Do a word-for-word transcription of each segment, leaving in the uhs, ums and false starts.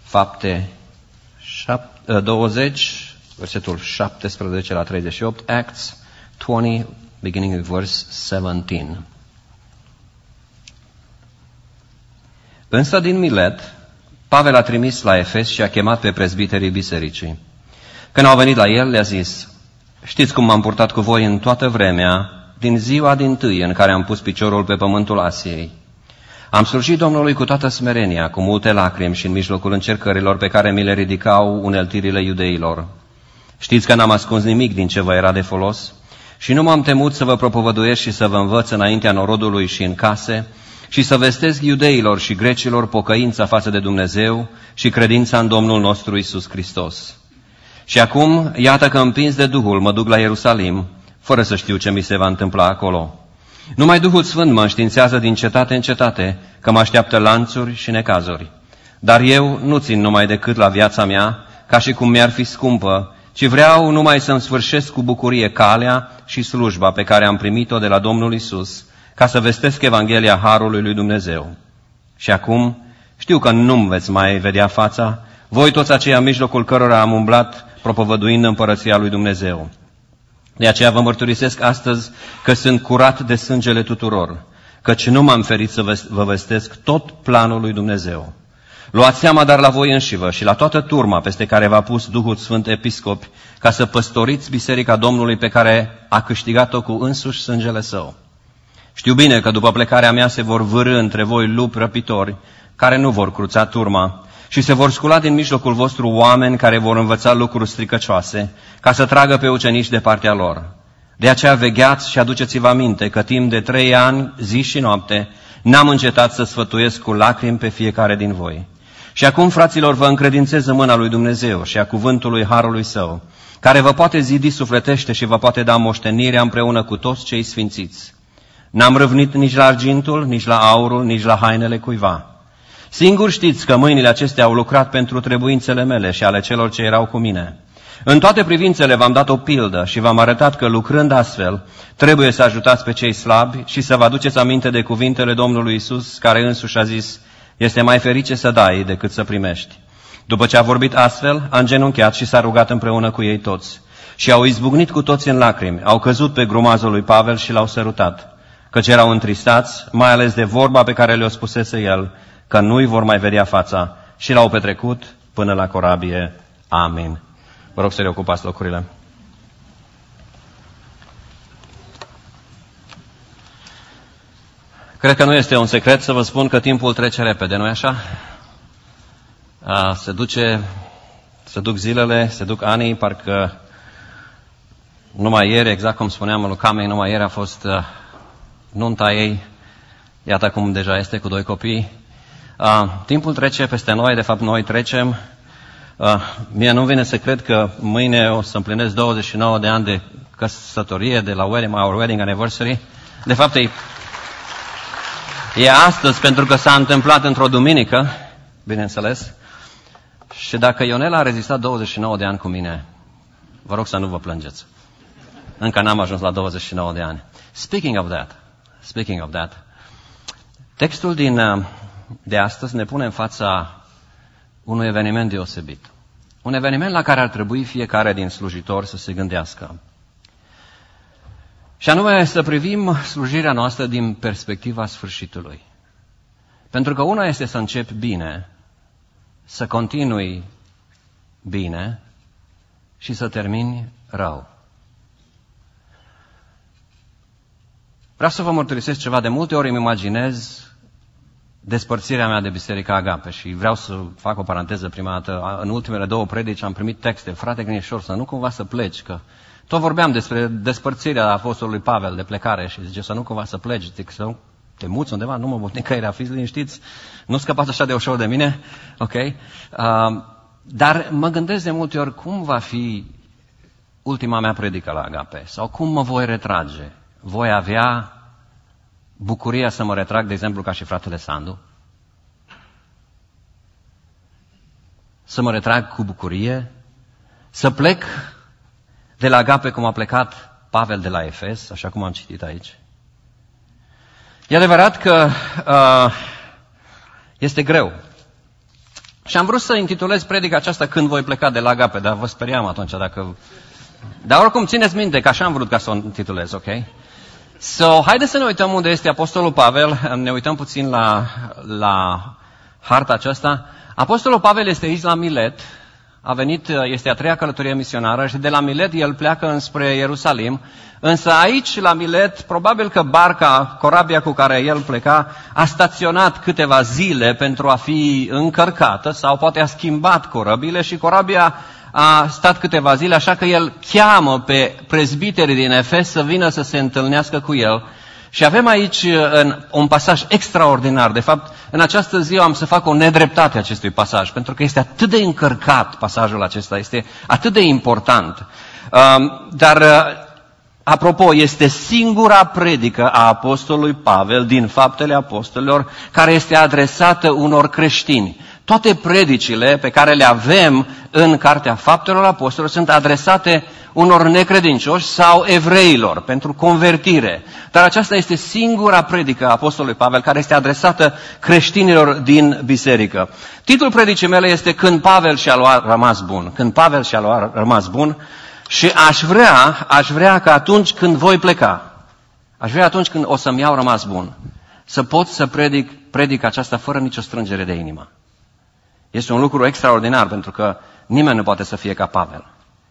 Fapte douăzeci, versetul șaptesprezece la treizeci și opt, Acts douăzeci, beginning with verse seventeen. Însă din Milet, Pavel a trimis la Efes și a chemat pe prezbiterii bisericii. Când au venit la el, le-a zis: știți cum m-am purtat cu voi în toată vremea, din ziua dintâi în care am pus piciorul pe pământul Asiei. Am slujit Domnului cu toată smerenia, cu multe lacrimi și în mijlocul încercărilor pe care mi le ridicau uneltirile iudeilor. Știți că n-am ascuns nimic din ce vă era de folos și nu m-am temut să vă propovăduiesc și să vă învăț înaintea norodului și în case și să vestesc iudeilor și grecilor pocăința față de Dumnezeu și credința în Domnul nostru Iisus Hristos. Și acum, iată că împins de Duhul mă duc la Ierusalim, fără să știu ce mi se va întâmpla acolo. Numai Duhul Sfânt mă înștiințează din cetate în cetate că mă așteaptă lanțuri și necazuri. Dar eu nu țin numai decât la viața mea, ca și cum mi-ar fi scumpă, ci vreau numai să-mi sfârșesc cu bucurie calea și slujba pe care am primit-o de la Domnul Iisus, ca să vestesc Evanghelia Harului lui Dumnezeu. Și acum știu că nu-mi veți mai vedea fața, voi toți aceia în mijlocul cărora am umblat propovăduind împărăția lui Dumnezeu. De aceea vă mărturisesc astăzi că sunt curat de sângele tuturor, căci nu m-am ferit să vă vestesc tot planul lui Dumnezeu. Luați seama dar la voi înșivă și la toată turma peste care v-a pus Duhul Sfânt episcopi, ca să păstoriți biserica Domnului pe care a câștigat-o cu însuși sângele său. Știu bine că după plecarea mea se vor vârî între voi lupi răpitori, care nu vor cruța turma, și se vor scula din mijlocul vostru oameni care vor învăța lucruri stricăcioase, ca să tragă pe ucenici de partea lor. De aceea vegheați și aduceți-vă aminte că timp de trei ani, zi și noapte, n-am încetat să sfătuiesc cu lacrimi pe fiecare din voi. Și acum, fraților, vă încredințez în mâna lui Dumnezeu și a cuvântului Harului Său, care vă poate zidi sufletește și vă poate da moștenirea împreună cu toți cei sfințiți. N-am râvnit nici la argintul, nici la aurul, nici la hainele cuiva. Singur știți că mâinile acestea au lucrat pentru trebuințele mele și ale celor ce erau cu mine. În toate privințele v-am dat o pildă și v-am arătat că, lucrând astfel, trebuie să ajutați pe cei slabi și să vă aduceți aminte de cuvintele Domnului Iisus, care însuși a zis: este mai ferice să dai decât să primești. După ce a vorbit astfel, a îngenunchiat și s-a rugat împreună cu ei toți. Și au izbucnit cu toți în lacrimi, au căzut pe grumazul lui Pavel și l-au sărutat, căci erau întristați, mai ales de vorba pe care le-o spusese el, că nu-i vor mai vedea fața, și l-au petrecut până la corabie. Amin. Vă rog să reocupați locurile. Cred că nu este un secret să vă spun că timpul trece repede, nu-i așa? A, se duce, se duc zilele, se duc anii, parcă numai ieri, exact cum spuneam lui Camei, numai ieri a fost uh, nunta ei, iată cum deja este cu doi copii. Uh, timpul trece peste noi, de fapt noi trecem. Uh, mie nu vine să cred că mâine o să împlinesc douăzeci și nouă de ani de căsătorie, de la wedding, our wedding anniversary. De fapt e, e astăzi pentru că s-a întâmplat într-o duminică, bineînțeles. Și dacă Ionela a rezistat douăzeci și nouă de ani cu mine, vă rog să nu vă plângeți. Încă n-am ajuns la douăzeci și nouă de ani. Speaking of that, speaking of that, textul din, de astăzi ne pune în fața unui eveniment deosebit. Un eveniment la care ar trebui fiecare din slujitori să se gândească. Și anume să privim slujirea noastră din perspectiva sfârșitului. Pentru că una este să începi bine, să continui bine și să termini rău. Vreau să vă mărturisesc ceva. De multe ori îmi imaginez despărțirea mea de Biserica Agape și vreau să fac o paranteză prima dată. În ultimele două predici am primit texte: frate Grinișor, să nu cumva să pleci, că tot vorbeam despre despărțirea apostolului Pavel de plecare și zice să nu cumva să pleci, zic să nu te muți undeva, nu mă pot nicăieri, fiți liniștiți, nu scăpați așa de ușor de mine, ok? Uh, dar mă gândesc de multe ori cum va fi ultima mea predică la Agape sau cum mă voi retrage. Voi avea bucuria să mă retrag, de exemplu, ca și fratele Sandu? Să mă retrag cu bucurie? Să plec de la Agape cum a plecat Pavel de la Efes, așa cum am citit aici? E adevărat că uh, este greu. Și am vrut să intitulez predica aceasta Când voi pleca de la Agape, dar vă speriam atunci dacă... Dar oricum țineți minte că așa am vrut ca să o intitulez, ok? So, haideți să ne uităm unde este Apostolul Pavel, ne uităm puțin la, la harta aceasta. Apostolul Pavel este aici la Milet, a venit, este a treia călătorie misionară și de la Milet el pleacă înspre Ierusalim, însă aici la Milet, probabil că barca, corabia cu care el pleca, a staționat câteva zile pentru a fi încărcată sau poate a schimbat corăbile și corabia a stat câteva zile, așa că el cheamă pe prezbiterii din Efes să vină să se întâlnească cu el. Și avem aici un pasaj extraordinar. De fapt, în această zi am să fac o nedreptate acestui pasaj, pentru că este atât de încărcat pasajul acesta, este atât de important. Dar, apropo, este singura predică a apostolului Pavel din Faptele Apostolilor care este adresată unor creștini. Toate predicile pe care le avem în Cartea Faptelor Apostolilor sunt adresate unor necredincioși sau evreilor pentru convertire. Dar aceasta este singura predică a apostolului Pavel care este adresată creștinilor din biserică. Titlul predicii mele este Când Pavel și-a luat rămas bun. Când Pavel și-a luat rămas bun și aș vrea, aș vrea că atunci când voi pleca, aș vrea atunci când o să-mi iau rămas bun, să pot să predic, predic aceasta fără nicio strângere de inimă. Este un lucru extraordinar pentru că nimeni nu poate să fie ca Pavel.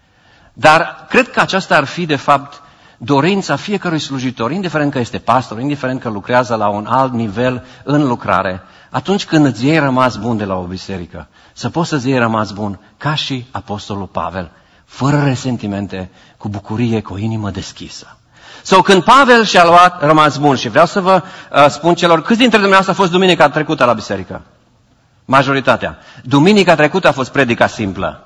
Dar cred că aceasta ar fi, de fapt, dorința fiecărui slujitor, indiferent că este pastor, indiferent că lucrează la un alt nivel în lucrare, atunci când îți iei rămas bun de la o biserică, să poți să-ți iei rămas bun ca și apostolul Pavel, fără resentimente, cu bucurie, cu o inimă deschisă. Sau când Pavel și-a luat rămas bun, și vreau să vă uh, spun celor, câți dintre dumneavoastră a fost duminica trecută la biserică? Majoritatea. Duminica trecută a fost predica simplă.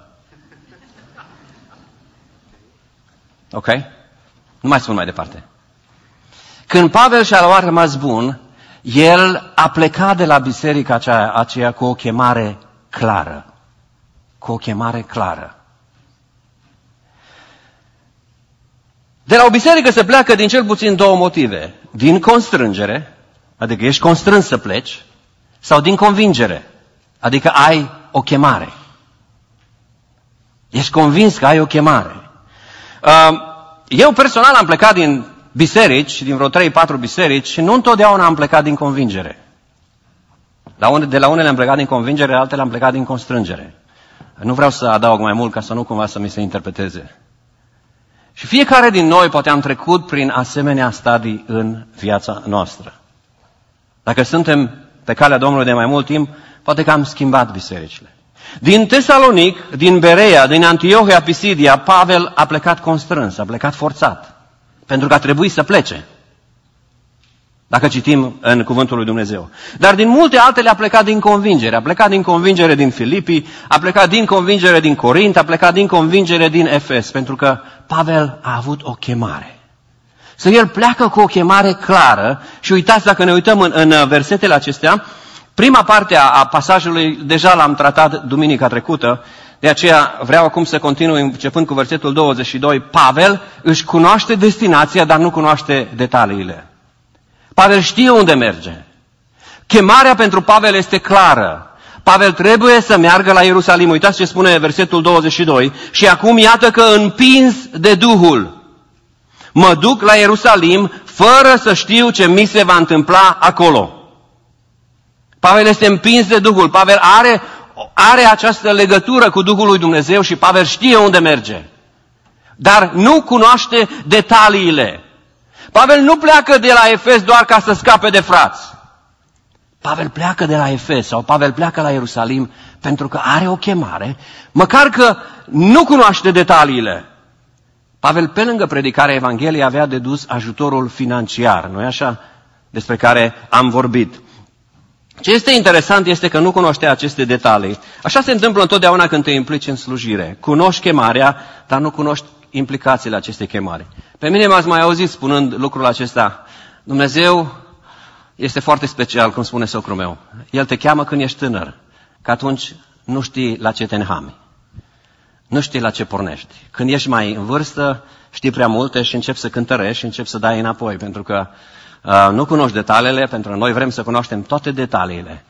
Ok? Nu mai spun mai departe. Când Pavel și-a luat rămas bun, el a plecat de la biserica aceea, aceea cu o chemare clară. Cu o chemare clară. De la o biserică se pleacă din cel puțin două motive. Din constrângere, adică ești constrâns să pleci, sau din convingere, adică ai o chemare. Ești convins că ai o chemare. Eu personal am plecat din biserici, din vreo trei patru biserici, și nu întotdeauna am plecat din convingere. De la unele am plecat din convingere, altele am plecat din constrângere. Nu vreau să adaug mai mult ca să nu cumva să mi se interpreteze. Și fiecare din noi poate am trecut prin asemenea stadii în viața noastră. Dacă suntem pe calea Domnului de mai mult timp, poate că am schimbat bisericile. Din Tesalonic, din Berea, din Antiohia Pisidia, Pavel a plecat constrâns, a plecat forțat, pentru că a trebuit să plece, dacă citim în Cuvântul lui Dumnezeu. Dar din multe altele a plecat din convingere. A plecat din convingere din Filipii, a plecat din convingere din Corint, a plecat din convingere din Efes, pentru că Pavel a avut o chemare. Să el pleacă cu o chemare clară și uitați, dacă ne uităm în, în versetele acestea, prima parte a, a pasajului deja l-am tratat duminica trecută, de aceea vreau acum să continui începând cu versetul douăzeci și doi. Pavel își cunoaște destinația, dar nu cunoaște detaliile. Pavel știe unde merge. Chemarea pentru Pavel este clară. Pavel trebuie să meargă la Ierusalim. Uitați ce spune versetul douăzeci și doi. Și acum iată că împins de Duhul mă duc la Ierusalim fără să știu ce mi se va întâmpla acolo. Pavel este împins de Duhul. Pavel are, are această legătură cu Duhul lui Dumnezeu și Pavel știe unde merge. Dar nu cunoaște detaliile. Pavel nu pleacă de la Efes doar ca să scape de frați. Pavel pleacă de la Efes sau Pavel pleacă la Ierusalim pentru că are o chemare, măcar că nu cunoaște detaliile. Pavel, pe lângă predicarea Evangheliei, avea de dus ajutorul financiar, nu-i așa? Despre care am vorbit. Ce este interesant este că nu cunoștea aceste detalii. Așa se întâmplă întotdeauna când te implici în slujire. Cunoști chemarea, dar nu cunoști implicațiile acestei chemare. Pe mine m-ați mai auzit spunând lucrul acesta. Dumnezeu este foarte special, cum spune socrul meu. El te cheamă când ești tânăr, că atunci nu știi la ce te înhami. Nu știi la ce pornești. Când ești mai în vârstă, știi prea multe și începi să cântărești și începi să dai înapoi, pentru că uh, nu cunoști detaliile, pentru că noi vrem să cunoaștem toate detaliile.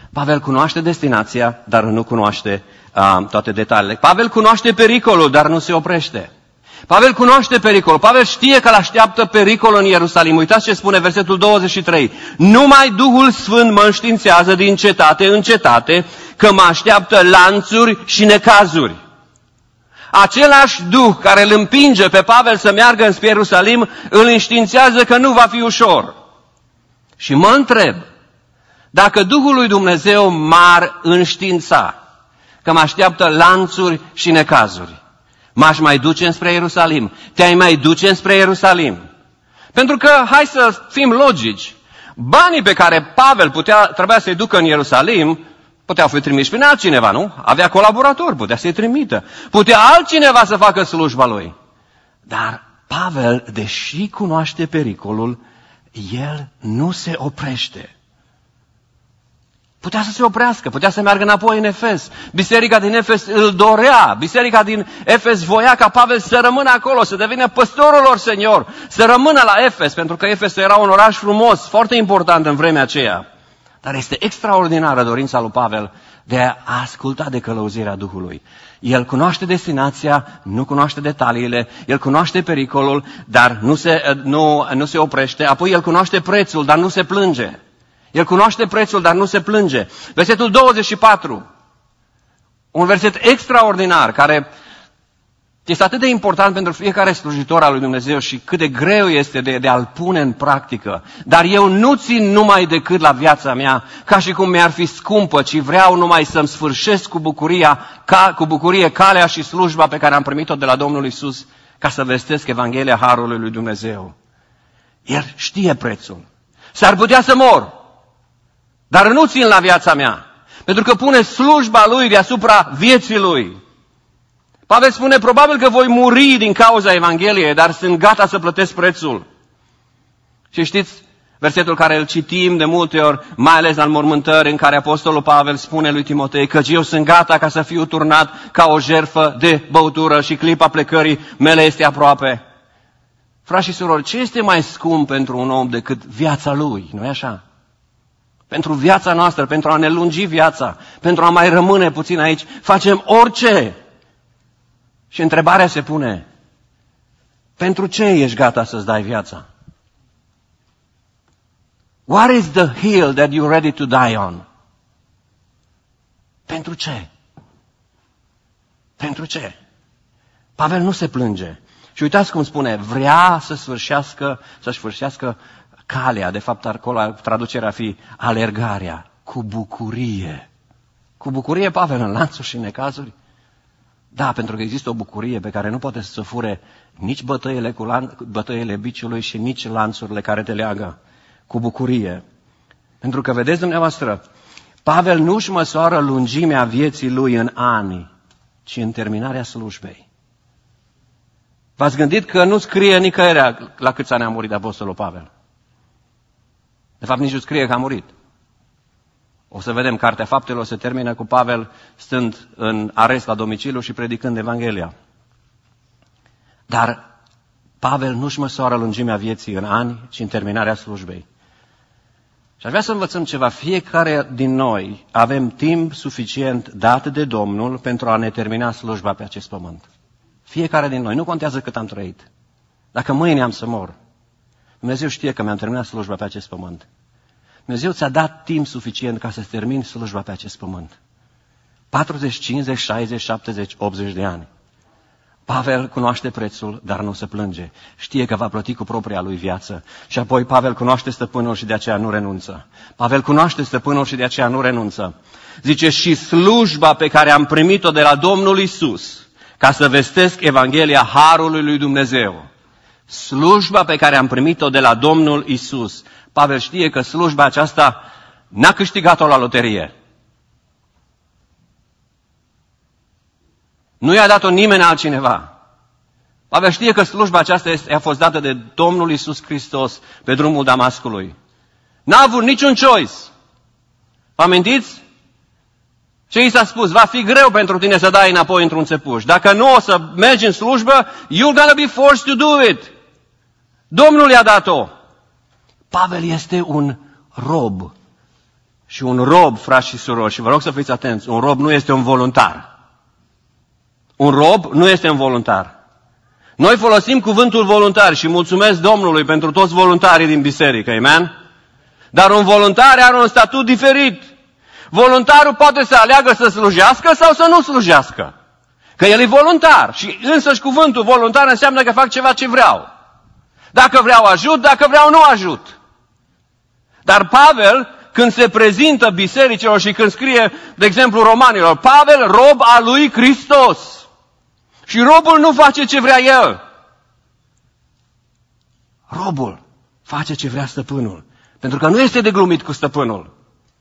Pavel cunoaște destinația, dar nu cunoaște uh, toate detaliile. Pavel cunoaște pericolul, dar nu se oprește. Pavel cunoaște pericolul. Pavel știe că l-așteaptă pericol în Ierusalim. Uitați ce spune versetul douăzeci și trei. Numai Duhul Sfânt mă înștiințează din cetate în cetate că mă așteaptă lanțuri și necazuri. Același Duh care îl împinge pe Pavel să meargă înspre Ierusalim îl înștiințează că nu va fi ușor. Și mă întreb, dacă Duhul lui Dumnezeu m-ar înștiința că mă așteaptă lanțuri și necazuri, m-aș mai duce înspre Ierusalim? Te-ai mai duce înspre Ierusalim? Pentru că, hai să fim logici, banii pe care Pavel putea, trebuia să-i ducă în Ierusalim, puteau fi trimiși prin altcineva, nu? Avea colaboratori, putea să-i trimită. Putea altcineva să facă slujba lui. Dar Pavel, deși cunoaște pericolul, el nu se oprește. Putea să se oprească, putea să meargă înapoi în Efes. Biserica din Efes îl dorea. Biserica din Efes voia ca Pavel să rămână acolo, să devină păstorul lor senior, să rămână la Efes, pentru că Efes era un oraș frumos, foarte important în vremea aceea. Dar este extraordinară dorința lui Pavel de a asculta de călăuzirea Duhului. El cunoaște destinația, nu cunoaște detaliile, el cunoaște pericolul, dar nu se, nu, nu se oprește. Apoi el cunoaște prețul, dar nu se plânge. El cunoaște prețul, dar nu se plânge. Versetul douăzeci și patru, un verset extraordinar, care este atât de important pentru fiecare slujitor al lui Dumnezeu și cât de greu este de, de a-l pune în practică. Dar eu nu țin numai decât la viața mea, ca și cum mi-ar fi scumpă, ci vreau numai să-mi sfârșesc cu, bucuria, ca, cu bucurie calea și slujba pe care am primit-o de la Domnul Iisus, ca să vestesc Evanghelia Harului lui Dumnezeu. El știe prețul. S-ar putea să mor, dar nu țin la viața mea, pentru că pune slujba lui deasupra vieții lui. Pavel spune, probabil că voi muri din cauza Evangheliei, dar sunt gata să plătesc prețul. Și știți versetul care îl citim de multe ori, mai ales la înmormântări, în care Apostolul Pavel spune lui Timotei, căci eu sunt gata ca să fiu turnat ca o jertfă de băutură și clipa plecării mele este aproape. Frați și surori, ce este mai scump pentru un om decât viața lui, nu-i așa? Pentru viața noastră, pentru a ne lungi viața, pentru a mai rămâne puțin aici, facem orice. Și întrebarea se pune, pentru ce ești gata să-ți dai viața? What is the hill that you're ready to die on? Pentru ce? Pentru ce? Pavel nu se plânge. Și uitați cum spune, vrea să sfârșească, să-și sfârșească calea, de fapt acolo traducerea ar fi alergarea, cu bucurie. Cu bucurie, Pavel, în lanțuri și necazuri? Da, pentru că există o bucurie pe care nu poate să o fure nici bătăile, cu lan- bătăile biciului și nici lanțurile care te leagă. Cu bucurie. Pentru că, vedeți dumneavoastră, Pavel nu își măsoară lungimea vieții lui în ani, ci în terminarea slujbei. V-ați gândit că nu scrie nicăieri la câți ani a murit Apostolul Pavel? De fapt, nici nu scrie că a murit. O să vedem, Cartea Faptelor se termină cu Pavel stând în arest la domiciliu și predicând Evanghelia. Dar Pavel nu-și măsoară lungimea vieții în ani, ci în terminarea slujbei. Și aș vrea să învățăm ceva. Fiecare din noi avem timp suficient dat de Domnul pentru a ne termina slujba pe acest pământ. Fiecare din noi. Nu contează cât am trăit. Dacă mâine am să mor, Dumnezeu știe că mi-am terminat slujba pe acest pământ. Dumnezeu ți-a dat timp suficient ca să-ți termini slujba pe acest pământ. patruzeci, cincizeci, șaizeci, șaptezeci, optzeci de ani. Pavel cunoaște prețul, dar nu se plânge. Știe că va plăti cu propria lui viață. Și apoi Pavel cunoaște stăpânul și de aceea nu renunță. Pavel cunoaște stăpânul și de aceea nu renunță. Zice, și slujba pe care am primit-o de la Domnul Iisus, ca să vestesc Evanghelia Harului lui Dumnezeu. Slujba pe care am primit-o de la Domnul Iisus. Pavel știe că slujba aceasta n-a câștigat-o la loterie. Nu i-a dat-o nimeni altcineva. Pavel știe că slujba aceasta este, a fost dată de Domnul Iisus Hristos pe drumul Damascului. N-a avut niciun choice. Vă amintiți? Ce i s-a spus? Va fi greu pentru tine să dai înapoi într-un țepuș. Dacă nu o să mergi în slujbă, you're gonna be forced to do it. Domnul i-a dat-o. Pavel este un rob. Și un rob, frați și surori, și vă rog să fiți atenți, un rob nu este un voluntar. Un rob nu este un voluntar. Noi folosim cuvântul voluntar și mulțumesc Domnului pentru toți voluntarii din biserică, amen? Dar un voluntar are un statut diferit. Voluntarul poate să aleagă să slujească sau să nu slujească. Că el e voluntar și însăși cuvântul voluntar înseamnă că fac ceva ce vreau. Dacă vreau ajut, dacă vreau nu ajut. Dar Pavel, când se prezintă bisericilor și când scrie, de exemplu, romanilor, Pavel, rob al lui Hristos. Și robul nu face ce vrea el. Robul face ce vrea stăpânul. Pentru că nu este de glumit cu stăpânul.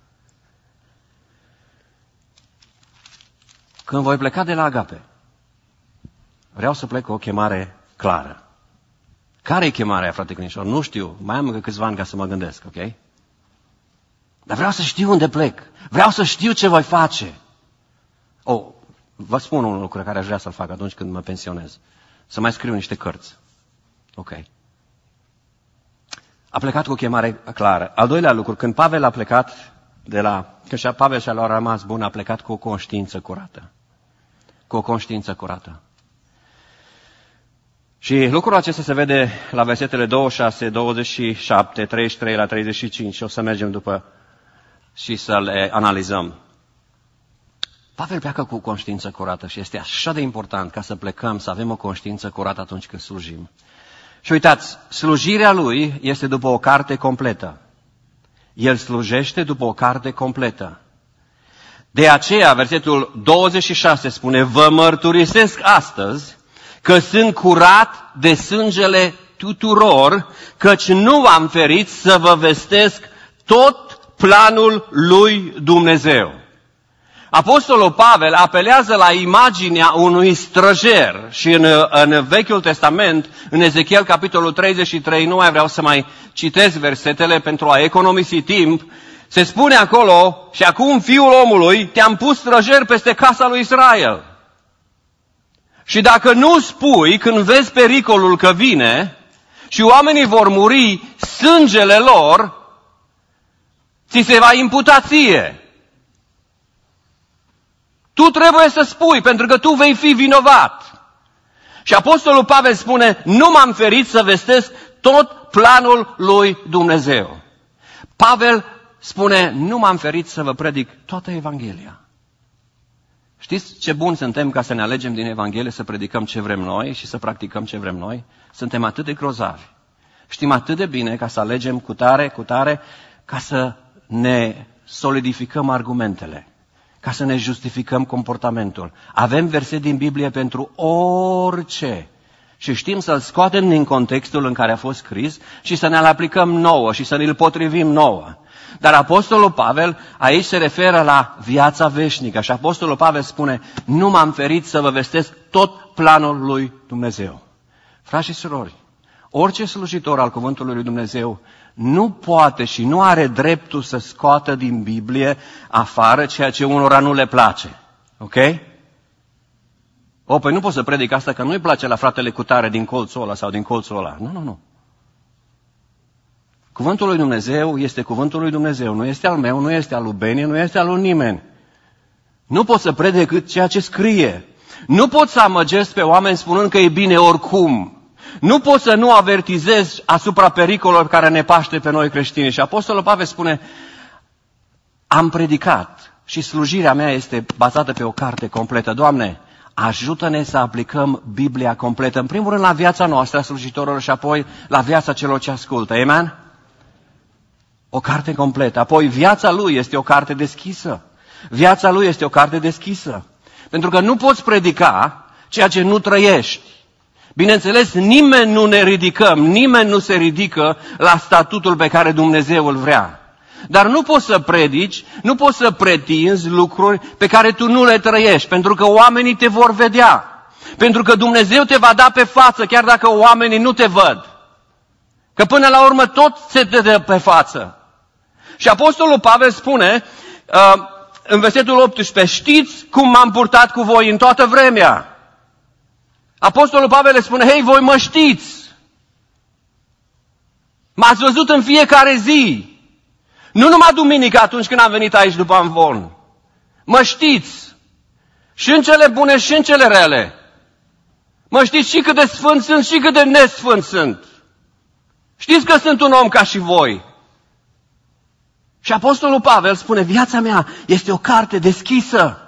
Când voi pleca de la Agape, vreau să plec cu o chemare clară. Care e chemarea, frate Crinișor? Nu știu. Mai am încă câțiva ani ca să mă gândesc, ok? Dar vreau să știu unde plec. Vreau să știu ce voi face. Oh, vă spun un lucru care aș vrea să-l fac atunci când mă pensionez. Să mai scriu niște cărți. Ok. A plecat cu o chemare clară. Al doilea lucru, când Pavel a plecat de la... Când Pavel și-a luat rămas bun, a plecat cu o conștiință curată. Cu o conștiință curată. Și lucrul acesta se vede la versetele douăzeci și șase, douăzeci și șapte, treizeci și trei la treizeci și cinci și o să mergem după și să le analizăm. Pavel pleacă cu conștiință curată și este așa de important ca să plecăm, să avem o conștiință curată atunci când slujim. Și uitați, slujirea lui este după o carte completă. El slujește după o carte completă. De aceea, versetul douăzeci și șase spune, vă mărturisesc astăzi că sunt curat de sângele tuturor, căci nu am ferit să vă vestesc tot planul lui Dumnezeu. Apostolul Pavel apelează la imaginea unui străjer și în, în Vechiul Testament, în Ezechiel capitolul treizeci și trei, nu mai vreau să mai citesc versetele pentru a economisi timp, se spune acolo, și acum fiul omului, te-am pus străjer peste casa lui Israel. Și dacă nu spui când vezi pericolul că vine și oamenii vor muri, sângele lor ți se va imputa ție. Tu trebuie să spui, pentru că tu vei fi vinovat. Și Apostolul Pavel spune, nu m-am ferit să vestesc tot planul lui Dumnezeu. Pavel spune, nu m-am ferit să vă predic toată Evanghelia. Știți ce bun suntem ca să ne alegem din Evanghelie, să predicăm ce vrem noi și să practicăm ce vrem noi? Suntem atât de grozavi. Știm atât de bine ca să alegem cu tare, cu tare, ca să ne solidificăm argumentele, ca să ne justificăm comportamentul. Avem verset din Biblie pentru orice și știm să-l scoatem din contextul în care a fost scris și să ne-l aplicăm nouă și să ne-l potrivim nouă. Dar Apostolul Pavel aici se referă la viața veșnică și Apostolul Pavel spune, nu m-am ferit să vă vestesc tot planul lui Dumnezeu. Frați și surori, orice slujitor al cuvântului lui Dumnezeu nu poate și nu are dreptul să scoată din Biblie afară ceea ce unora nu le place. Ok? O, păi nu pot să predic asta că nu-i place la fratele cutare din colțul ăla sau din colțul ăla. Nu, nu, nu. Cuvântul lui Dumnezeu este cuvântul lui Dumnezeu. Nu este al meu, nu este al lui Beni, nu este al lui nimeni. Nu pot să predic decât ceea ce scrie. Nu pot să amăgesc pe oameni spunând că e bine oricum. Nu pot să nu avertizez asupra pericolelor care ne paște pe noi creștini. Și Apostolul Pavel spune, am predicat și slujirea mea este bazată pe o carte completă. Doamne, ajută-ne să aplicăm Biblia completă, în primul rând la viața noastră a slujitorilor și apoi la viața celor ce ascultă. Amen? O carte completă. Apoi viața lui este o carte deschisă. Viața lui este o carte deschisă. Pentru că nu poți predica ceea ce nu trăiești. Bineînțeles, nimeni nu ne ridicăm, nimeni nu se ridică la statutul pe care Dumnezeu îl vrea. Dar nu poți să predici, nu poți să pretinzi lucruri pe care tu nu le trăiești, pentru că oamenii te vor vedea. Pentru că Dumnezeu te va da pe față, chiar dacă oamenii nu te văd. Că până la urmă tot se te dă pe față. Și Apostolul Pavel spune uh, în versetul optsprezece, știți cum m-am purtat cu voi în toată vremea. Apostolul Pavel le spune, hei, voi mă știți. M-ați văzut în fiecare zi. Nu numai duminică atunci când am venit aici după amvon. Mă știți. Și în cele bune și în cele rele. Mă știți și cât de sfânt sunt și cât de nesfânt sunt. Știți că sunt un om ca și voi. Și Apostolul Pavel spune, viața mea este o carte deschisă.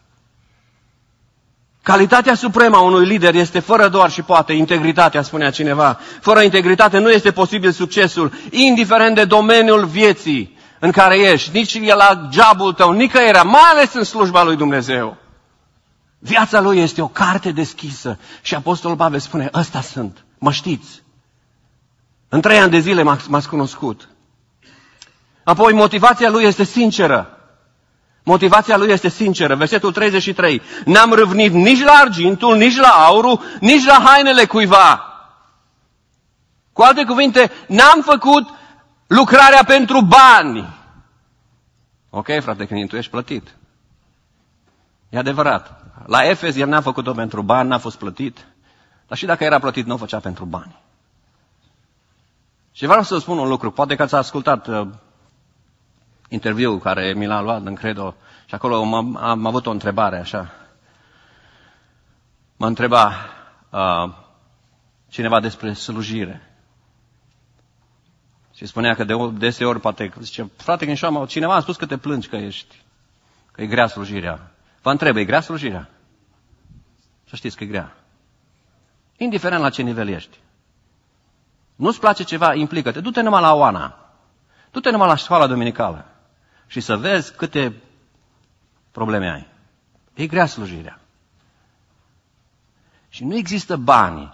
Calitatea supremă a unui lider este fără doar și poate integritatea, spunea cineva. Fără integritate nu este posibil succesul, indiferent de domeniul vieții în care ești, nici la jobul tău, nicăieri, mai ales în slujba lui Dumnezeu. Viața lui este o carte deschisă și Apostolul Pavel spune, ăsta sunt, mă știți. În trei ani de zile m-ați cunoscut. Apoi motivația lui este sinceră. Motivația lui este sinceră. Versetul treizeci și trei. N-am râvnit nici la argintul, nici la aurul, nici la hainele cuiva. Cu alte cuvinte, n-am făcut lucrarea pentru bani. Ok, frate, când tu ești plătit. E adevărat. La Efes el n-a făcut-o pentru bani, n-a fost plătit. Dar și dacă era plătit, nu o făcea pentru bani. Și vreau să spun un lucru. Poate că ați ascultat uh, interviul care mi l-a luat în Credo și acolo am, am avut o întrebare așa. Mă întreba uh, cineva despre slujire. Și spunea că de deseori poate, zice, frate, când și-am, cineva a spus că te plângi că ești, că e grea slujirea. Vă întreb, e grea slujirea? Să știți că e grea. Indiferent la ce nivel ești. Nu-ți place ceva, implică-te. Du-te numai la Oana. Du-te numai la școala dominicală. Și să vezi câte probleme ai. E grea slujirea. Și nu există bani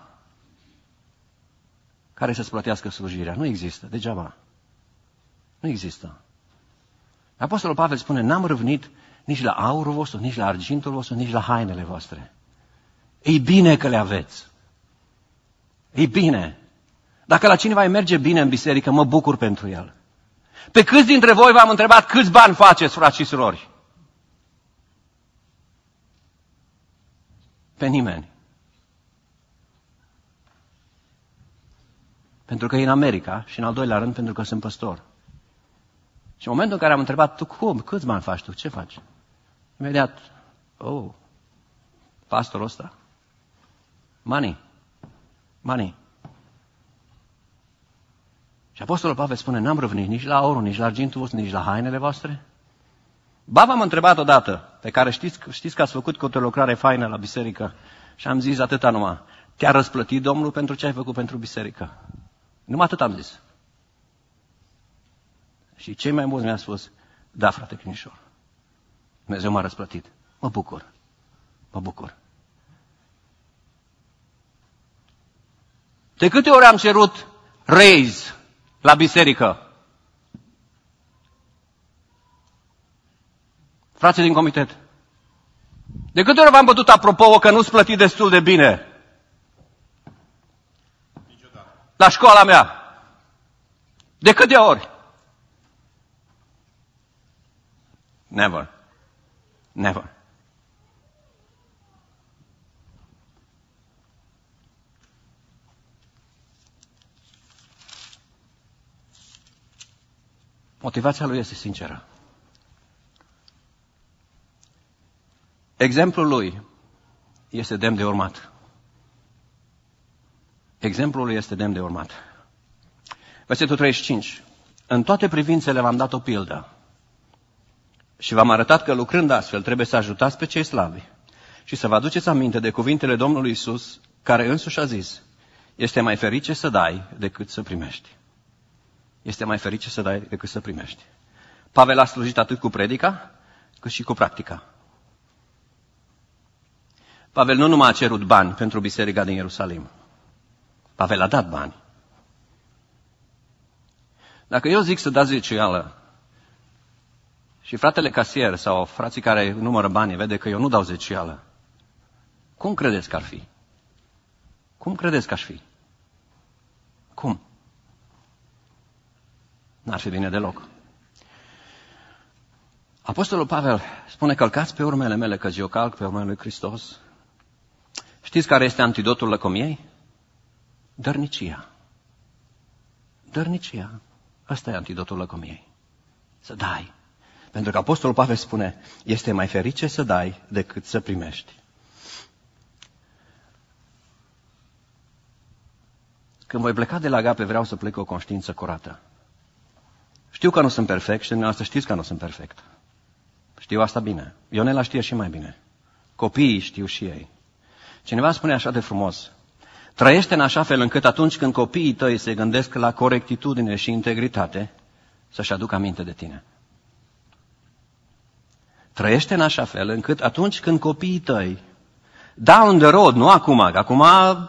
care să-ți plătească slujirea. Nu există, degeaba. Nu există. Apostolul Pavel spune, n-am râvnit nici la aurul vostru, nici la argintul vostru, nici la hainele voastre. E bine că le aveți. E bine. Dacă la cineva îi merge bine în biserică, mă bucur pentru el. Pe câți dintre voi v-am întrebat câți bani faceți, frați și surori? Pe nimeni. Pentru că e în America și în al doilea rând pentru că sunt păstor. Și în momentul în care am întrebat, tu cum, câți bani faci tu, ce faci? Imediat, oh, pastorul ăsta, money, money. Și Apostolul Pavel spune, n-am râvnit nici la aurul, nici la argintul vostru, nici la hainele voastre. Ba, v-am întrebat odată, pe care știți, știți că ați făcut cu o lucrare faină la biserică și am zis atâta numai, te-a răsplătit Domnul pentru ce ai făcut pentru biserică? Numai atât am zis. Și cei mai mulți mi-au spus, da, frate Crinișor, Dumnezeu m-a răsplătit. Mă bucur, mă bucur. De câte ori am cerut raise la biserică? Frații din comitet. De câte ori v-am bătut apropo că nu-ți plătit destul de bine? Niciodată. La școala mea. De câte ori? Never. Never. Motivația lui este sinceră. Exemplul lui este demn de urmat. Exemplul lui este demn de urmat. Versetul treizeci și cinci. În toate privințele v-am dat o pildă și v-am arătat că lucrând astfel trebuie să ajutați pe cei slabi și să vă aduceți aminte de cuvintele Domnului Iisus, care însuși a zis, este mai ferice să dai decât să primești. Este mai ferice să dai decât să primești. Pavel a slujit atât cu predica, cât și cu practica. Pavel nu numai a cerut bani pentru biserica din Ierusalim. Pavel a dat bani. Dacă eu zic să dați zeciuială și fratele casier sau frații care numără banii vede că eu nu dau zeciuială, cum credeți că ar fi? Cum credeți că aș fi? Cum? N-ar fi bine deloc. Apostolul Pavel spune, călcați pe urmele mele, că eu calc pe urmele lui Hristos. Știți care este antidotul lăcomiei? Dărnicia. Dărnicia. Ăsta e antidotul lăcomiei. Să dai. Pentru că Apostolul Pavel spune, este mai ferice să dai decât să primești. Când voi pleca de la Agape, vreau să plec cu o conștiință curată. Știu că nu sunt perfect și dumneavoastră știți că nu sunt perfect. Știu asta bine. Ionela știe și mai bine. Copiii știu și ei. Cineva spune așa de frumos, trăiește în așa fel încât atunci când copiii tăi se gândesc la corectitudine și integritate, să-și aducă aminte de tine. Trăiește în așa fel încât atunci când copiii tăi, down the road, nu acum, că acum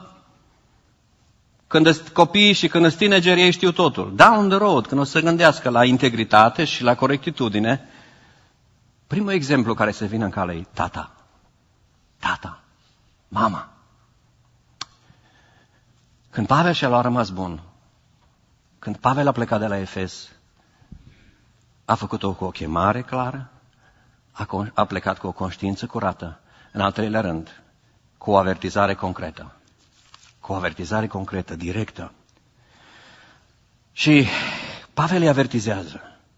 când sunt copii și când sunt tinegeri, ei știu totul. Down the road, când o să gândească la integritate și la corectitudine, primul exemplu care se vine în cale e tata. Tata. Mama. Când Pavel și-a luat rămas bun, când Pavel a plecat de la Efes, a făcut-o cu o chemare clară, a, a plecat cu o conștiință curată, în al treilea rând, cu o avertizare concretă. Cu o avertizare concretă, directă. Și Pavel îi avertizează.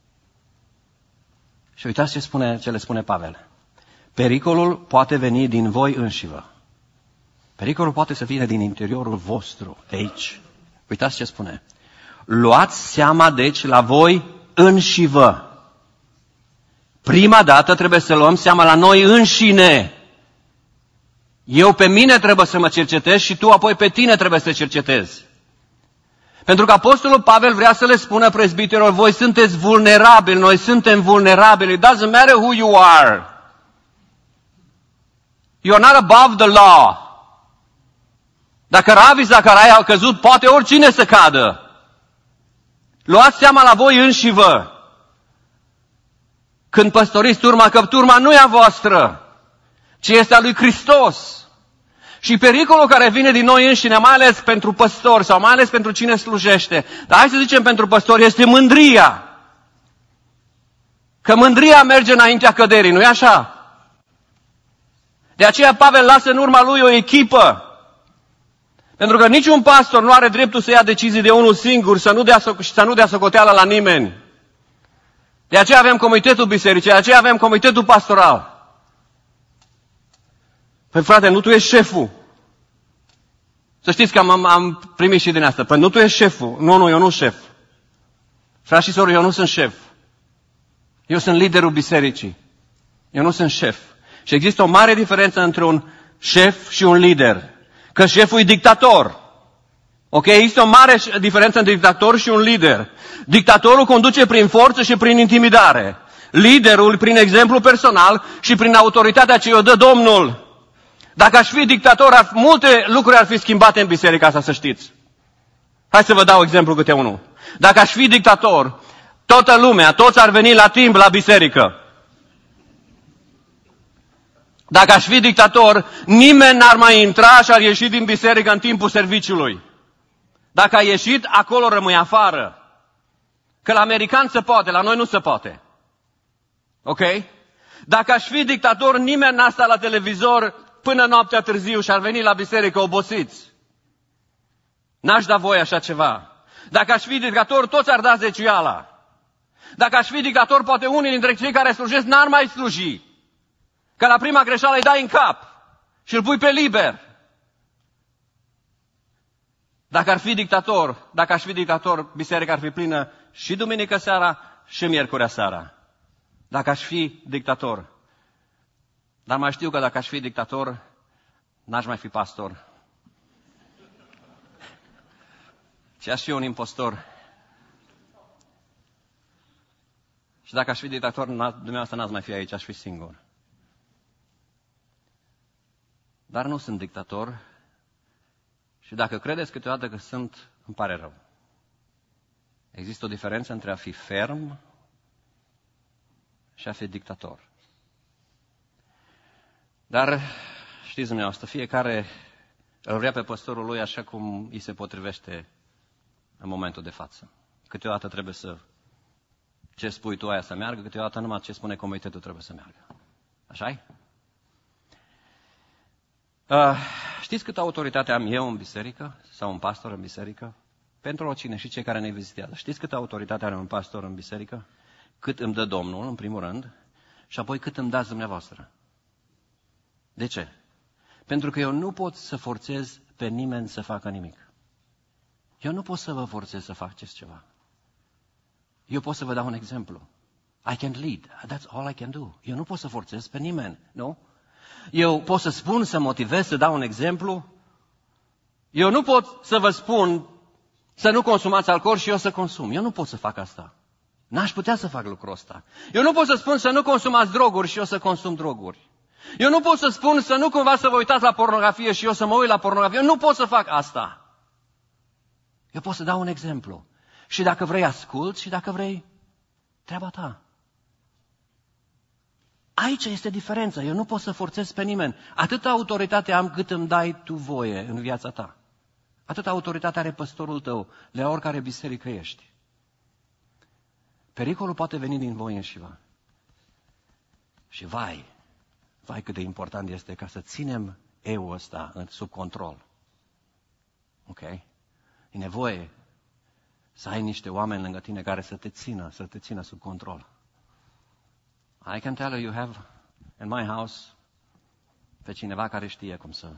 Și uitați ce, spune, ce le spune Pavel. Pericolul poate veni din voi înșivă. Pericolul poate să vină din interiorul vostru, de aici. Uitați ce spune. Luați seama, deci, la voi înșivă. Prima dată trebuie să luăm seama la noi înșine. Eu pe mine trebuie să mă cercetez și tu apoi pe tine trebuie să te cercetezi. Pentru că Apostolul Pavel vrea să le spună prezbiterilor, voi sunteți vulnerabili, noi suntem vulnerabili. It doesn't matter who you are. You're not above the law. Dacă Ravi Zacarai a căzut, poate oricine să cadă. Luați seama la voi înșivă. Când păstoriți turma, că turma nu e a voastră, ci este a lui Hristos. Și pericolul care vine din noi înșine, mai ales pentru păstori sau mai ales pentru cine slujește, dar hai să zicem pentru păstori, este mândria. Că mândria merge înaintea căderii, nu-i așa? De aceea Pavel lasă în urma lui o echipă. Pentru că niciun pastor nu are dreptul să ia decizii de unul singur, să nu dea, să nu dea socoteală la nimeni. De aceea avem comitetul bisericii, de aceea avem comitetul pastoral. Păi frate, nu tu ești șeful. Să știți că am, am primit și din asta. Păi nu tu ești șeful. Nu, nu, eu nu șef. Frați și sori, eu nu sunt șef. Eu sunt liderul bisericii. Eu nu sunt șef. Și există o mare diferență între un șef și un lider. Că șeful e dictator. Ok? Există o mare diferență între dictator și un lider. Dictatorul conduce prin forță și prin intimidare. Liderul prin exemplu personal și prin autoritatea ce o dă Domnul. Dacă aș fi dictator, ar, multe lucruri ar fi schimbate în biserica asta, să știți. Hai să vă dau exemplu câte unul. Dacă aș fi dictator, toată lumea, toți ar veni la timp la biserică. Dacă aș fi dictator, nimeni n-ar mai intra și ar ieși din biserică în timpul serviciului. Dacă a ieșit, acolo rămâi afară. Că la americani se poate, la noi nu se poate. Ok? Dacă aș fi dictator, nimeni n-ar sta la televizor până noaptea târziu și ar veni la biserică obosiți. N-aș da voie așa ceva. Dacă aș fi dictator, toți ar da zeciuiala. Dacă aș fi dictator, poate unii dintre cei care slujesc n-ar mai sluji. Că la prima greșeală îi dai în cap și îl pui pe liber. Dacă ar fi dictator, dacă aș fi dictator, biserica ar fi plină și duminică seara și miercurea seara. Dacă aș fi dictator. Dar mai știu că dacă aș fi dictator, n-aș mai fi pastor. Și aș fi un impostor. Și dacă aș fi dictator, dumneavoastră n-ați mai fi aici, aș fi singur. Dar nu sunt dictator. Și dacă credeți câteodată că sunt, îmi pare rău. Există o diferență între a fi ferm și a fi dictator. Dar știți dumneavoastră, fiecare îl vrea pe păstorul lui așa cum îi se potrivește în momentul de față. Câteodată trebuie să ce spui tu aia să meargă, câteodată numai ce spune comitetul trebuie să meargă. Așa-i? Uh, știți câtă autoritate am eu în biserică? Sau un pastor în biserică? Pentru oricine și cei care ne vizitează. Știți câtă autoritate are un pastor în biserică? cât îmi dă Domnul, în primul rând, și apoi cât îmi dați dumneavoastră. De ce? Pentru că eu nu pot să forțez pe nimeni să facă nimic. Eu nu pot să vă forțez să faceți ceva. Eu pot să vă dau un exemplu. I can lead. That's all I can do. Eu nu pot să forțez pe nimeni, nu? Eu pot să spun, să motivez, să dau un exemplu. Eu nu pot să vă spun să nu consumați alcool și eu să consum. Eu nu pot să fac asta. N-aș putea să fac lucrul ăsta. Eu nu pot să spun să nu consumați droguri și eu să consum droguri. Eu nu pot să spun să nu cumva să vă uitați la pornografie și eu să mă uit la pornografie. Eu nu pot să fac asta. Eu pot să dau un exemplu. Și dacă vrei, ascult, și dacă vrei, treaba ta. Aici este diferența. Eu nu pot să forțez pe nimeni. Atâta autoritate am cât îmi dai tu voie în viața ta. Atâta autoritate are păstorul tău, la oricare biserică ești. Pericolul poate veni din voi înșivă. Și vai, vai cât de important este ca să ținem eu ăsta sub control. Ok? E nevoie să ai niște oameni lângă tine care să te țină, să te țină sub control. I can tell you, you have in my house pe cineva care știe cum să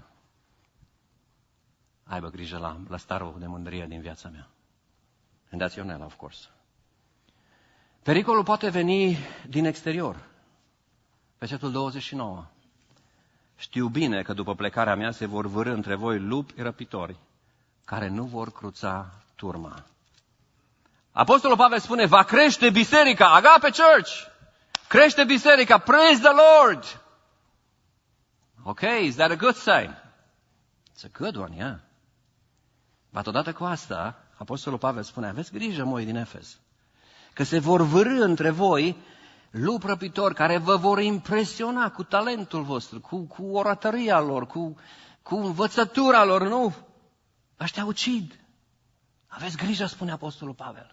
aibă grijă la, la starul de mândrie din viața mea. And that's Ionela, of course. Pericolul poate veni din exterior. Versetul douăzeci și nouă. Știu bine că după plecarea mea se vor vârî între voi lupi răpitori care nu vor cruța turma. Apostolul Pavel spune, va crește biserica, Agape Church, crește biserica, praise the Lord. Ok, is that a good sign? It's a good one, yeah. Dar odată cu asta, Apostolul Pavel spune, aveți grijă, moi din Efes, că se vor vârî între voi lupi răpitori care vă vor impresiona cu talentul vostru, cu, cu oratoria lor, cu, cu învățătura lor, nu? Ăștia ucid. Aveți grijă, spune Apostolul Pavel.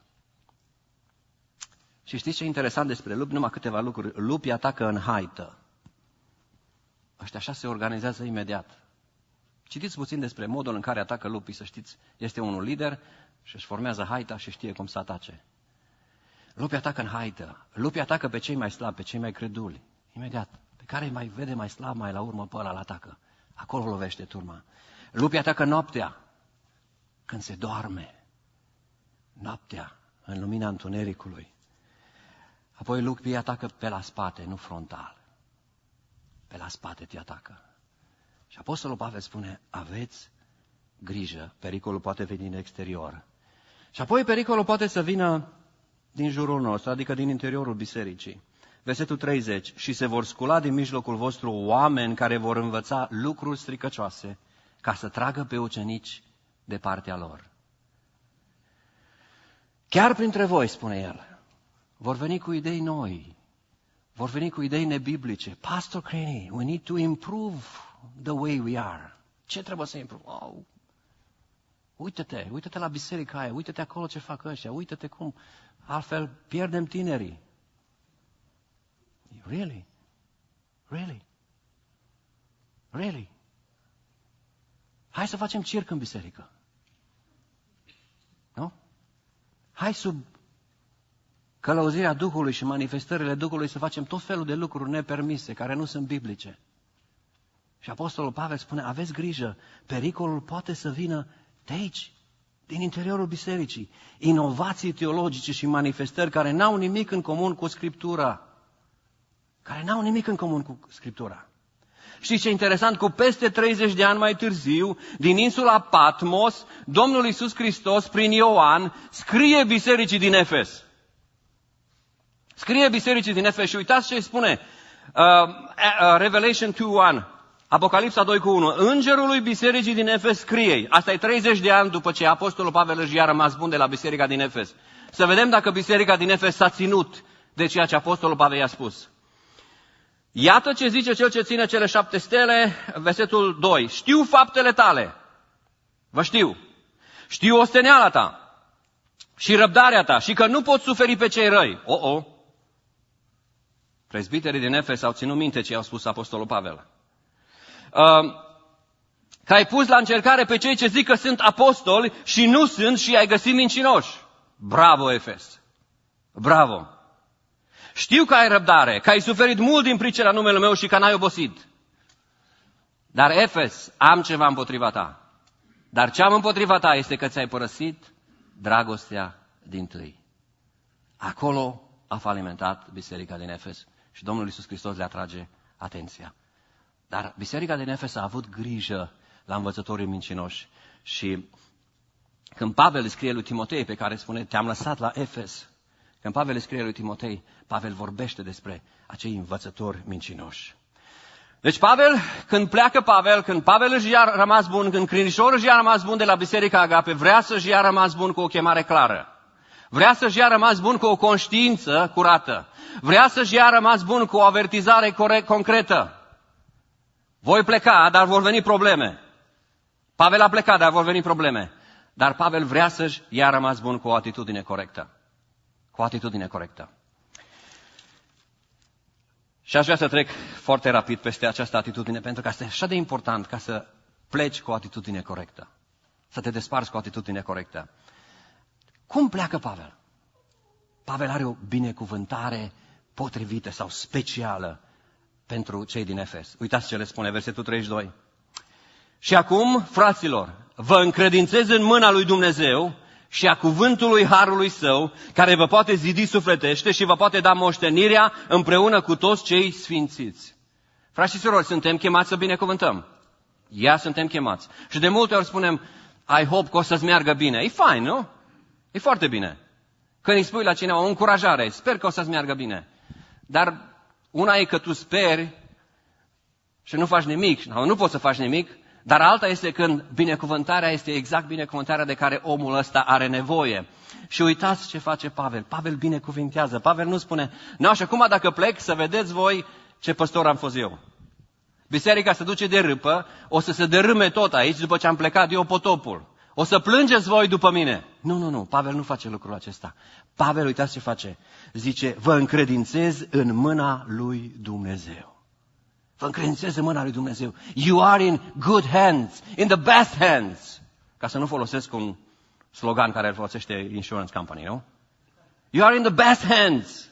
Și știți ce e interesant despre lupi? Numai câteva lucruri. Lupii atacă în haită. Ăștia așa se organizează imediat. Citiți puțin despre modul în care atacă lupii, să știți. Este unul lider și își formează haita și știe cum să atace. Lupii atacă în haită. Lupii atacă pe cei mai slabi, pe cei mai creduli. Imediat. Pe care îi mai vede mai slab, mai la urmă pe ăla îl atacă. Acolo lovește turma. Lupii atacă noaptea. Când se doarme. Noaptea, în lumina întunericului. Apoi lupii atacă pe la spate, nu frontal. Pe la spate te atacă. Și Apostolul Pavel spune, aveți grijă, pericolul poate veni din exterior. Și apoi pericolul poate să vină din jurul nostru, adică din interiorul bisericii. Versetul treizeci, și se vor scula din mijlocul vostru oameni care vor învăța lucruri stricăcioase ca să tragă pe ucenici de partea lor. Chiar printre voi, spune el, vor veni cu idei noi, vor veni cu idei nebiblice. Pastor Craney, we need to improve the way we are. Ce trebuie să improve? Oh, uite-te, uite-te la biserica aia, uite-te acolo ce fac ăștia, uite-te cum, altfel pierdem tinerii. Really? Really? Really? Hai să facem circ în biserică. Nu? Hai sub călăuzirea Duhului și manifestările Duhului să facem tot felul de lucruri nepermise, care nu sunt biblice. Și Apostolul Pavel spune, aveți grijă, pericolul poate să vină de aici, din interiorul bisericii. Inovații teologice și manifestări care n-au nimic în comun cu Scriptura. Care n-au nimic în comun cu Scriptura. Știți ce interesant? Cu peste treizeci de ani mai târziu, din insula Patmos, Domnul Iisus Hristos, prin Ioan, scrie bisericii din Efes. Scrie bisericii din Efes și uitați ce îi spune. Uh, uh, Revelation doi unu, Apocalipsa doi cu unu. Îngerului bisericii din Efes scrie. Asta e treizeci de ani după ce Apostolul Pavel își ia rămas bun de la biserica din Efes. Să vedem dacă biserica din Efes s-a ținut de ceea ce Apostolul Pavel i-a spus. Iată ce zice cel ce ține cele șapte stele, versetul doi. Știu faptele tale. Vă știu. Știu osteneala ta și răbdarea ta și că nu poți suferi pe cei răi. O, o. Prezbiterii din Efes au ținut minte ce i-au spus Apostolul Pavel. Uh, că ai pus la încercare pe cei ce zic că sunt apostoli și nu sunt și ai găsit mincinoși. Bravo, Efes! Bravo! Știu că ai răbdare, că ai suferit mult din pricina numele meu și că n-ai obosit. Dar Efes, am ceva împotriva ta. Dar ce am împotriva ta este că ți-ai părăsit dragostea dintâi. Acolo a falimentat biserica din Efes și Domnul Iisus Hristos le atrage atenția. Dar biserica din Efes a avut grijă la învățătorii mincinoși și când Pavel îi scrie lui Timotei, pe care spune, te-am lăsat la Efes, când Pavel îi scrie lui Timotei, Pavel vorbește despre acei învățători mincinoși. Deci Pavel, când pleacă Pavel, când Pavel își ia rămas bun, când Crinișor își ia rămas bun de la Biserica Agape, vrea să-și ia rămas bun cu o chemare clară. Vrea să-și ia rămas bun cu o conștiință curată. Vrea să-și ia rămas bun cu o avertizare corect, concretă. Voi pleca, dar vor veni probleme. Pavel a plecat, dar vor veni probleme. Dar Pavel vrea să-și ia rămas bun cu o atitudine corectă. Cu o atitudine corectă. Și aș vrea să trec foarte rapid peste această atitudine, pentru că este așa de important ca să pleci cu o atitudine corectă. Să te desparți cu o atitudine corectă. Cum pleacă Pavel? Pavel are o binecuvântare potrivită sau specială pentru cei din Efes. Uitați ce le spune, versetul treizeci și doi. Și acum, fraților, vă încredințez în mâna lui Dumnezeu și a cuvântului harului său, care vă poate zidi sufletește și vă poate da moștenirea împreună cu toți cei sfințiți. Frați și surori, suntem chemați să binecuvântăm. Ia, suntem chemați. Și de multe ori spunem, I hope că o să-ți meargă bine. E fain, nu? E foarte bine. Când îi spui la cineva o încurajare, sper că o să-ți meargă bine. Dar una e că tu speri și nu faci nimic, nu poți să faci nimic, dar alta este când binecuvântarea este exact binecuvântarea de care omul ăsta are nevoie. Și uitați ce face Pavel. Pavel binecuvintează. Pavel nu spune, nu, și acum dacă plec să vedeți voi ce păstor am fost eu. Biserica se duce de râpă, o să se dărâme tot aici după ce am plecat eu potopul. O să plângeți voi după mine. Nu, nu, nu, Pavel nu face lucrul acesta. Pavel, uitați ce face. Zice, vă încredințez în mâna lui Dumnezeu. Vă încredințez în mâna lui Dumnezeu. You are in good hands, in the best hands. Ca să nu folosesc un slogan care îl folosește insurance company, nu? You are in the best hands.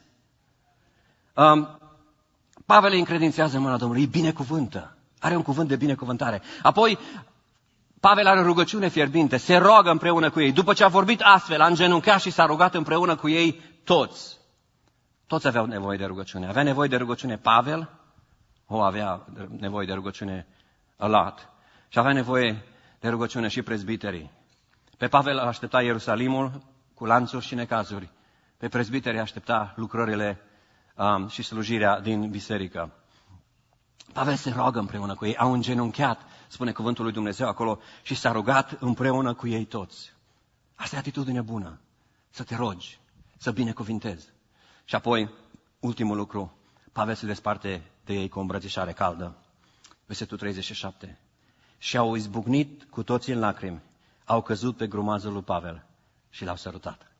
Um, Pavel îi încredințează în mâna Domnului, îi binecuvântă. Are un cuvânt de binecuvântare. Apoi, Pavel are o rugăciune fierbinte, se roagă împreună cu ei. După ce a vorbit astfel, a îngenunchiat și s-a rugat împreună cu ei toți. Toți aveau nevoie de rugăciune. Avea nevoie de rugăciune Pavel, o avea nevoie de rugăciune a lot. Și avea nevoie de rugăciune și prezbiterii. Pe Pavel aștepta Ierusalimul cu lanțuri și necazuri. Pe prezbiterii aștepta lucrările um, și slujirea din biserică. Pavel se roagă împreună cu ei, au îngenunchiat, spune cuvântul lui Dumnezeu acolo, și s-a rugat împreună cu ei toți. Asta e atitudine bună, să te rogi, să binecuvintezi. Și apoi, ultimul lucru, Pavel se desparte de ei cu o îmbrățișare caldă. Versetul treizeci și șapte. Și au izbucnit cu toții în lacrimi, au căzut pe grumazul lui Pavel și l-au sărutat.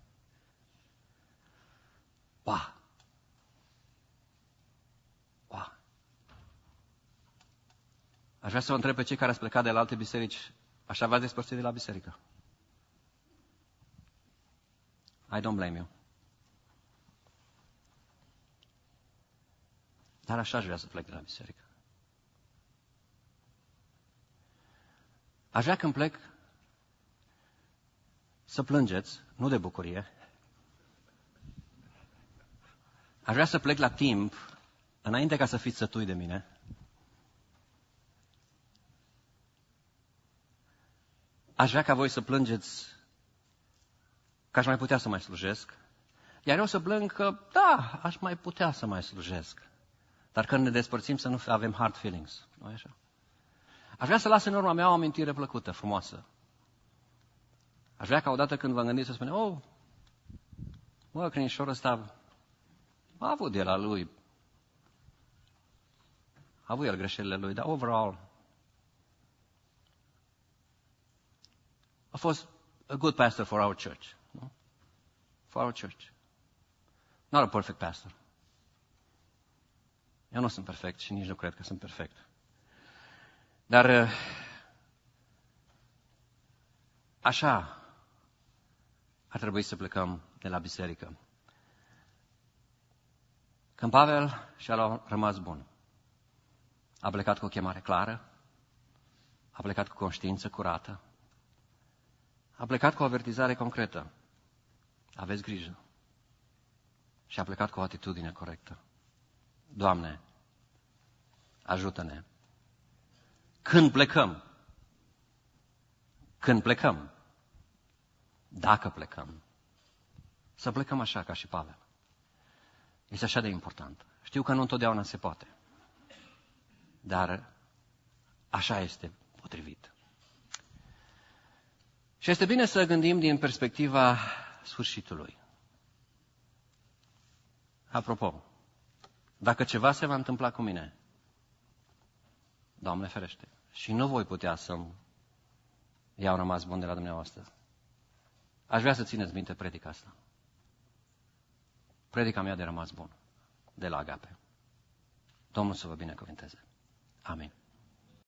Wow! Wow! Aș vrea să vă întreb pe cei care ați plecat de la alte biserici, așa v-ați despărțit de la biserică? I don't blame you. Dar așa aș vrea să plec de la biserică. Aș vrea când plec să plângeți, nu de bucurie. Aș vrea să plec la timp, înainte ca să fiți sătui de mine. Aș vrea ca voi să plângeți că aș mai putea să mai slujesc. Iar eu să plâng că, da, aș mai putea să mai slujesc. Dar când ne despărțim să nu avem hard feelings. Nu e așa? Aș vrea să las în urma mea o amintire plăcută, frumoasă. Aș vrea ca odată când vă gândiți să spune, oh, mă, crinișorul ăsta a avut de la lui. A avut el greșelile lui, dar overall a fost a good pastor for our church. No? For our church. Not a perfect pastor. Eu nu sunt perfect și nici nu cred că sunt perfect. Dar așa ar trebui să plecăm de la biserică. Când Pavel și-a rămas bun, a plecat cu o chemare clară, a plecat cu conștiință curată, a plecat cu o avertizare concretă. Aveți grijă. Și a plecat cu o atitudine corectă. Doamne, ajută-ne. Când plecăm, când plecăm, dacă plecăm, să plecăm așa ca și Pavel. Este așa de important. Știu că nu întotdeauna se poate, dar așa este potrivit. Și este bine să gândim din perspectiva sfârșitului. Apropo, dacă ceva se va întâmpla cu mine, Doamne ferește, și nu voi putea să-mi iau rămas bun de la dumneavoastră, aș vrea să țineți minte predica asta. Predica mea de rămas bun, de la Agape. Domnul să vă binecuvânteze. Amin.